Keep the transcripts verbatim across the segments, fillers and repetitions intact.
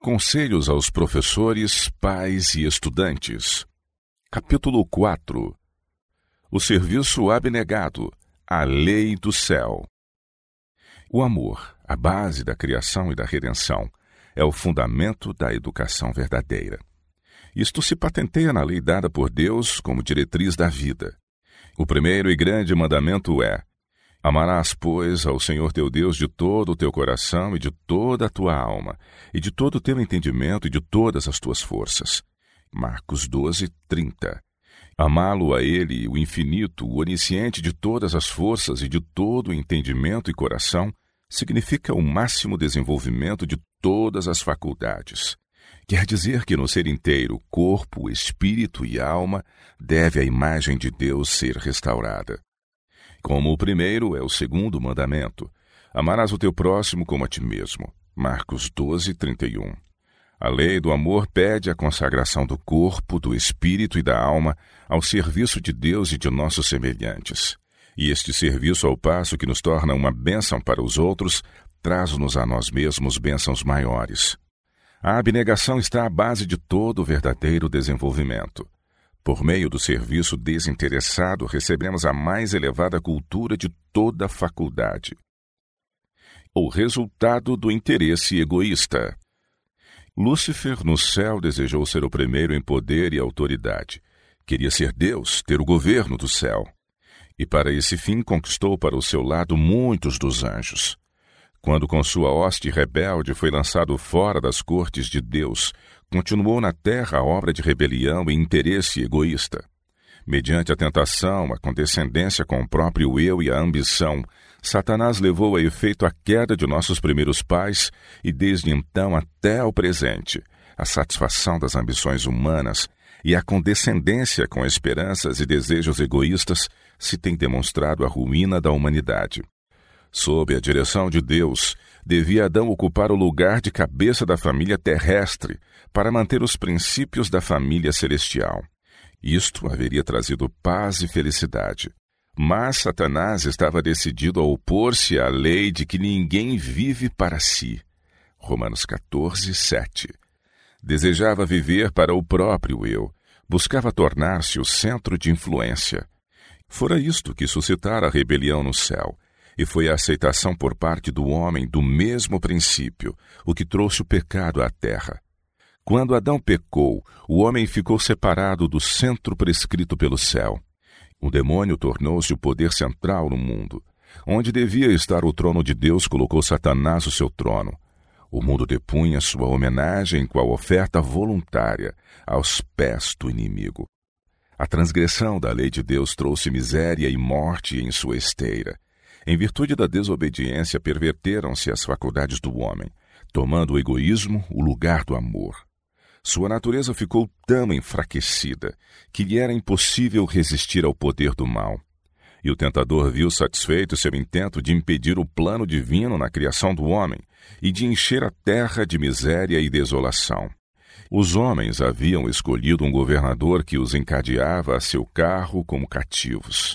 Conselhos aos professores, pais e estudantes. Capítulo quatro. O serviço abnegado, a lei do céu. O amor, a base da criação e da redenção, é o fundamento da educação verdadeira. Isto se patenteia na lei dada por Deus como diretriz da vida. O primeiro e grande mandamento é: amarás, pois, ao Senhor teu Deus de todo o teu coração e de toda a tua alma, e de todo o teu entendimento e de todas as tuas forças. Marcos doze, trinta. Amá-lo a Ele, o infinito, o onisciente de todas as forças e de todo o entendimento e coração, significa o máximo desenvolvimento de todas as faculdades. Quer dizer que no ser inteiro, corpo, espírito e alma, deve a imagem de Deus ser restaurada. Como o primeiro é o segundo mandamento: amarás o teu próximo como a ti mesmo. Marcos doze, trinta e um. A lei do amor pede a consagração do corpo, do espírito e da alma ao serviço de Deus e de nossos semelhantes. E este serviço, ao passo que nos torna uma bênção para os outros, traz-nos a nós mesmos bênçãos maiores. A abnegação está à base de todo o verdadeiro desenvolvimento. Por meio do serviço desinteressado, recebemos a mais elevada cultura de toda a faculdade. O resultado do interesse egoísta. Lúcifer, no céu, desejou ser o primeiro em poder e autoridade. Queria ser Deus, ter o governo do céu. E para esse fim conquistou para o seu lado muitos dos anjos. Quando com sua hoste rebelde foi lançado fora das cortes de Deus, continuou na terra a obra de rebelião e interesse egoísta. Mediante a tentação, a condescendência com o próprio eu e a ambição, Satanás levou a efeito a queda de nossos primeiros pais e, desde então até ao presente, a satisfação das ambições humanas e a condescendência com esperanças e desejos egoístas se tem demonstrado a ruína da humanidade. Sob a direção de Deus, devia Adão ocupar o lugar de cabeça da família terrestre para manter os princípios da família celestial. Isto haveria trazido paz e felicidade. Mas Satanás estava decidido a opor-se à lei de que ninguém vive para si. Romanos catorze, sete. Desejava viver para o próprio eu, buscava tornar-se o centro de influência. Fora isto que suscitara a rebelião no céu, e foi a aceitação por parte do homem do mesmo princípio, o que trouxe o pecado à terra. Quando Adão pecou, o homem ficou separado do centro prescrito pelo céu. O demônio tornou-se o poder central no mundo. Onde devia estar o trono de Deus, colocou Satanás o seu trono. O mundo depunha sua homenagem com a oferta voluntária aos pés do inimigo. A transgressão da lei de Deus trouxe miséria e morte em sua esteira. Em virtude da desobediência, perverteram-se as faculdades do homem, tomando o egoísmo o lugar do amor. Sua natureza ficou tão enfraquecida que lhe era impossível resistir ao poder do mal. E o tentador viu satisfeito seu intento de impedir o plano divino na criação do homem e de encher a terra de miséria e desolação. Os homens haviam escolhido um governador que os encadeava a seu carro como cativos.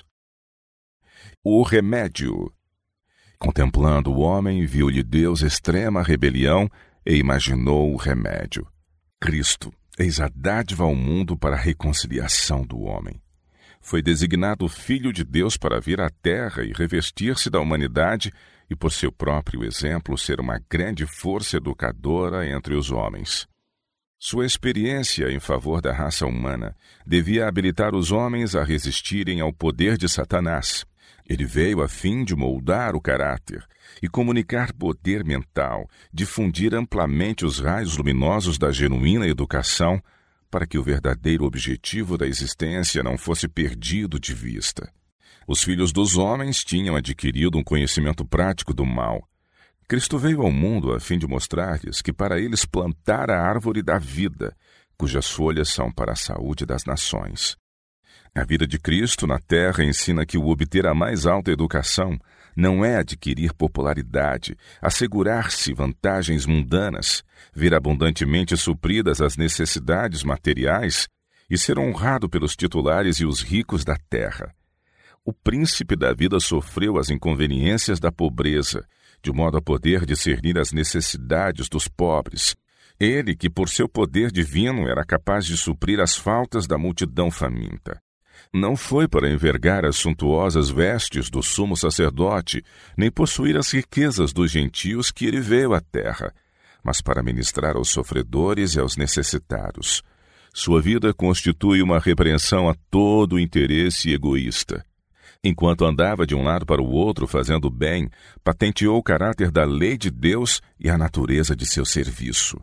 O remédio. Contemplando o homem, viu-lhe Deus extrema rebelião e imaginou o remédio. Cristo, eis a dádiva ao mundo para a reconciliação do homem. Foi designado o Filho de Deus para vir à terra e revestir-se da humanidade e, por seu próprio exemplo, ser uma grande força educadora entre os homens. Sua experiência em favor da raça humana devia habilitar os homens a resistirem ao poder de Satanás. Ele veio a fim de moldar o caráter e comunicar poder mental, difundir amplamente os raios luminosos da genuína educação, para que o verdadeiro objetivo da existência não fosse perdido de vista. Os filhos dos homens tinham adquirido um conhecimento prático do mal. Cristo veio ao mundo a fim de mostrar-lhes que para eles plantar a árvore da vida, cujas folhas são para a saúde das nações. A vida de Cristo na terra ensina que o obter a mais alta educação não é adquirir popularidade, assegurar-se vantagens mundanas, ver abundantemente supridas as necessidades materiais e ser honrado pelos titulares e os ricos da terra. O príncipe da vida sofreu as inconveniências da pobreza, de modo a poder discernir as necessidades dos pobres, Ele que, por seu poder divino, era capaz de suprir as faltas da multidão faminta. Não foi para envergar as suntuosas vestes do sumo sacerdote, nem possuir as riquezas dos gentios que ele veio à terra, mas para ministrar aos sofredores e aos necessitados. Sua vida constitui uma repreensão a todo o interesse egoísta. Enquanto andava de um lado para o outro fazendo bem, patenteou o caráter da lei de Deus e a natureza de seu serviço.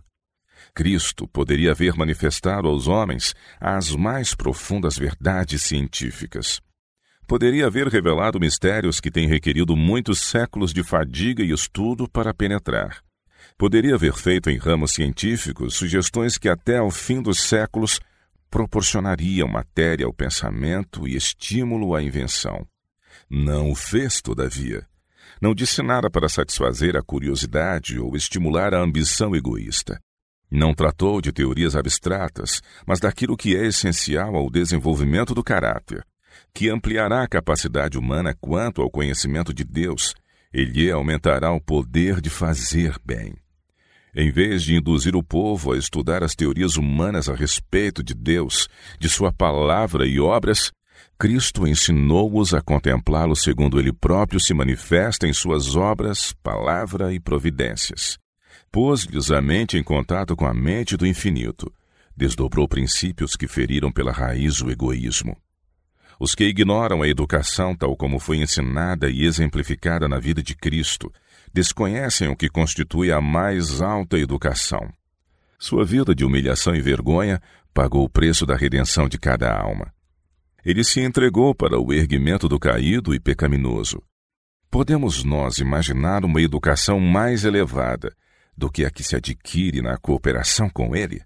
Cristo poderia haver manifestado aos homens as mais profundas verdades científicas. Poderia haver revelado mistérios que têm requerido muitos séculos de fadiga e estudo para penetrar. Poderia haver feito em ramos científicos sugestões que até ao fim dos séculos proporcionariam matéria ao pensamento e estímulo à invenção. Não o fez, todavia. Não disse nada para satisfazer a curiosidade ou estimular a ambição egoísta. Não tratou de teorias abstratas, mas daquilo que é essencial ao desenvolvimento do caráter, que ampliará a capacidade humana quanto ao conhecimento de Deus e lhe aumentará o poder de fazer bem. Em vez de induzir o povo a estudar as teorias humanas a respeito de Deus, de sua palavra e obras, Cristo ensinou-os a contemplá-lo segundo ele próprio se manifesta em suas obras, palavra e providências. Pôs-lhes a mente em contato com a mente do infinito, desdobrou princípios que feriram pela raiz o egoísmo. Os que ignoram a educação tal como foi ensinada e exemplificada na vida de Cristo, desconhecem o que constitui a mais alta educação. Sua vida de humilhação e vergonha pagou o preço da redenção de cada alma. Ele se entregou para o erguimento do caído e pecaminoso. Podemos nós imaginar uma educação mais elevada do que a que se adquire na cooperação com ele?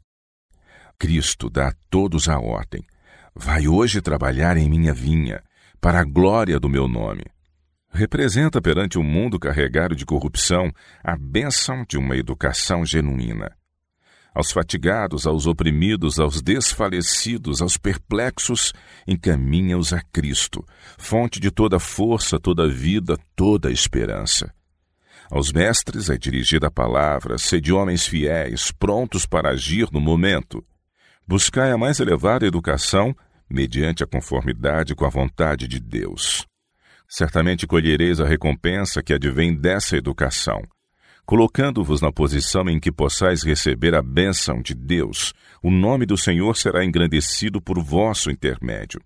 Cristo dá a todos a ordem: vai hoje trabalhar em minha vinha, para a glória do meu nome. Representa perante o mundo carregado de corrupção a bênção de uma educação genuína. Aos fatigados, aos oprimidos, aos desfalecidos, aos perplexos, encaminha-os a Cristo, fonte de toda força, toda vida, toda esperança. Aos mestres é dirigida a palavra: sede homens fiéis, prontos para agir no momento. Buscai a mais elevada educação, mediante a conformidade com a vontade de Deus. Certamente colhereis a recompensa que advém dessa educação. Colocando-vos na posição em que possais receber a bênção de Deus, o nome do Senhor será engrandecido por vosso intermédio.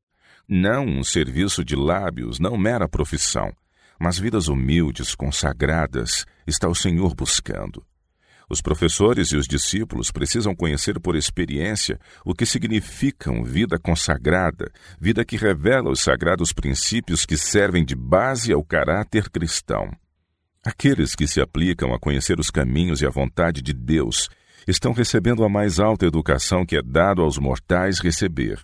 Não um serviço de lábios, não mera profissão, mas vidas humildes, consagradas, está o Senhor buscando. Os professores e os discípulos precisam conhecer por experiência o que significam vida consagrada, vida que revela os sagrados princípios que servem de base ao caráter cristão. Aqueles que se aplicam a conhecer os caminhos e a vontade de Deus estão recebendo a mais alta educação que é dado aos mortais receber.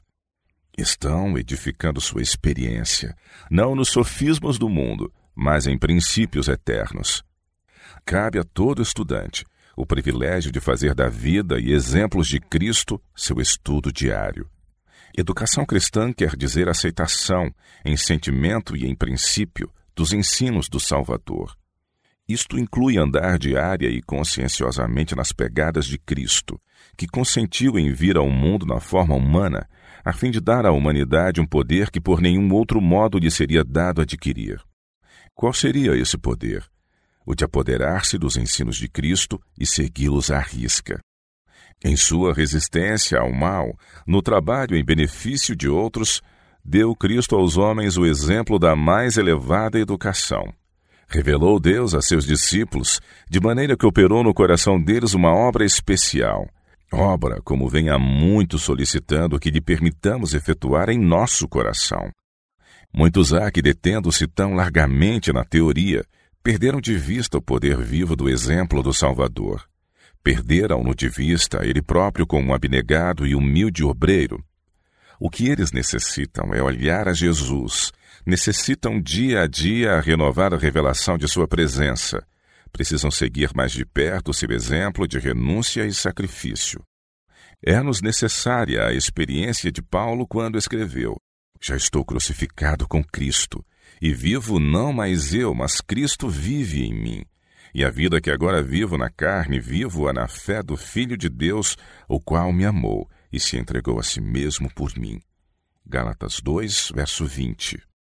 Estão edificando sua experiência, não nos sofismas do mundo, mas em princípios eternos. Cabe a todo estudante o privilégio de fazer da vida e exemplos de Cristo seu estudo diário. Educação cristã quer dizer aceitação, em sentimento e em princípio, dos ensinos do Salvador. Isto inclui andar diária e conscienciosamente nas pegadas de Cristo, que consentiu em vir ao mundo na forma humana, a fim de dar à humanidade um poder que por nenhum outro modo lhe seria dado adquirir. Qual seria esse poder? O de apoderar-se dos ensinos de Cristo e segui-los à risca. Em sua resistência ao mal, no trabalho em benefício de outros, deu Cristo aos homens o exemplo da mais elevada educação. Revelou Deus a seus discípulos, de maneira que operou no coração deles uma obra especial. Obra como vem há muito solicitando que lhe permitamos efetuar em nosso coração. Muitos há que, detendo-se tão largamente na teoria, perderam de vista o poder vivo do exemplo do Salvador. Perderam-no de vista ele próprio como um abnegado e humilde obreiro. O que eles necessitam é olhar a Jesus, necessitam dia a dia renovar a revelação de sua presença. Precisam seguir mais de perto seu exemplo de renúncia e sacrifício. É-nos necessária a experiência de Paulo quando escreveu: já estou crucificado com Cristo, e vivo não mais eu, mas Cristo vive em mim. E a vida que agora vivo na carne, vivo-a na fé do Filho de Deus, o qual me amou e se entregou a si mesmo por mim. Gálatas dois, verso vinte.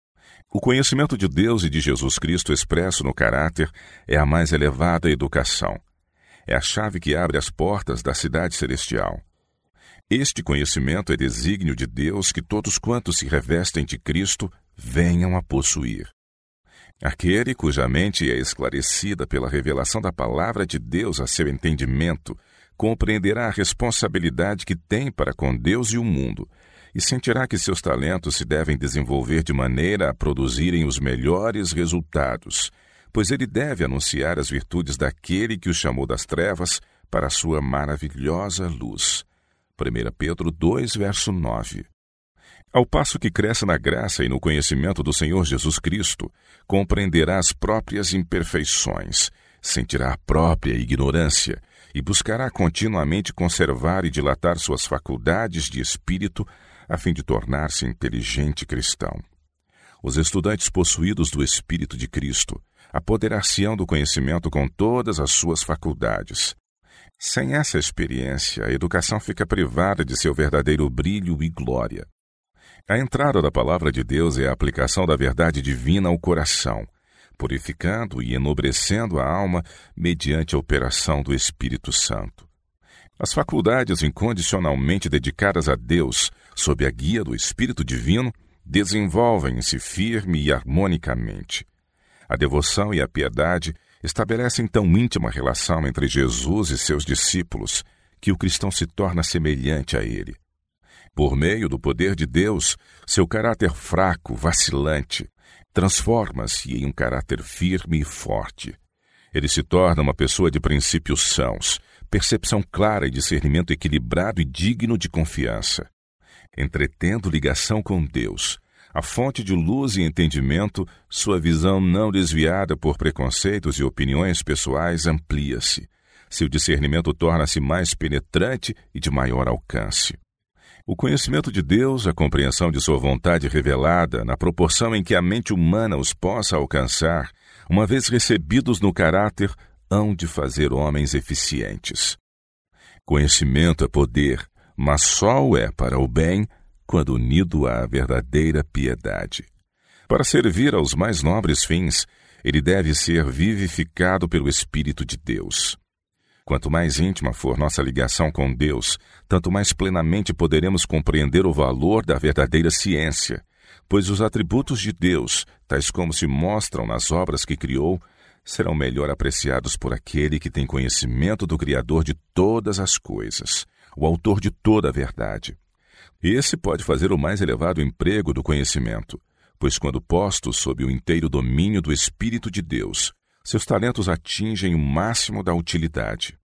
O conhecimento de Deus e de Jesus Cristo expresso no caráter é a mais elevada educação. É a chave que abre as portas da cidade celestial. Este conhecimento é desígnio de Deus que todos quantos se revestem de Cristo venham a possuir. Aquele cuja mente é esclarecida pela revelação da palavra de Deus a seu entendimento, compreenderá a responsabilidade que tem para com Deus e o mundo, e sentirá que seus talentos se devem desenvolver de maneira a produzirem os melhores resultados, pois ele deve anunciar as virtudes daquele que o chamou das trevas para a sua maravilhosa luz. primeira Pedro dois, verso nove. Ao passo que cresce na graça e no conhecimento do Senhor Jesus Cristo, compreenderá as próprias imperfeições, sentirá a própria ignorância e buscará continuamente conservar e dilatar suas faculdades de espírito a fim de tornar-se inteligente cristão. Os estudantes possuídos do Espírito de Cristo apoderar-se-ão do conhecimento com todas as suas faculdades. Sem essa experiência, a educação fica privada de seu verdadeiro brilho e glória. A entrada da palavra de Deus é a aplicação da verdade divina ao coração, purificando e enobrecendo a alma mediante a operação do Espírito Santo. As faculdades incondicionalmente dedicadas a Deus, sob a guia do Espírito Divino, desenvolvem-se firme e harmonicamente. A devoção e a piedade estabelecem tão íntima relação entre Jesus e seus discípulos que o cristão se torna semelhante a ele. Por meio do poder de Deus, seu caráter fraco, vacilante, transforma-se em um caráter firme e forte. Ele se torna uma pessoa de princípios sãos, percepção clara e discernimento equilibrado e digno de confiança. Entretendo ligação com Deus, a fonte de luz e entendimento, sua visão não desviada por preconceitos e opiniões pessoais amplia-se. Seu discernimento torna-se mais penetrante e de maior alcance. O conhecimento de Deus, a compreensão de sua vontade revelada, na proporção em que a mente humana os possa alcançar, uma vez recebidos no caráter, hão de fazer homens eficientes. Conhecimento é poder, mas só o é para o bem quando unido à verdadeira piedade. Para servir aos mais nobres fins, ele deve ser vivificado pelo Espírito de Deus. Quanto mais íntima for nossa ligação com Deus, tanto mais plenamente poderemos compreender o valor da verdadeira ciência, pois os atributos de Deus, tais como se mostram nas obras que criou, serão melhor apreciados por aquele que tem conhecimento do Criador de todas as coisas, o autor de toda a verdade. Esse pode fazer o mais elevado emprego do conhecimento, pois quando postos sob o inteiro domínio do Espírito de Deus, seus talentos atingem o máximo da utilidade.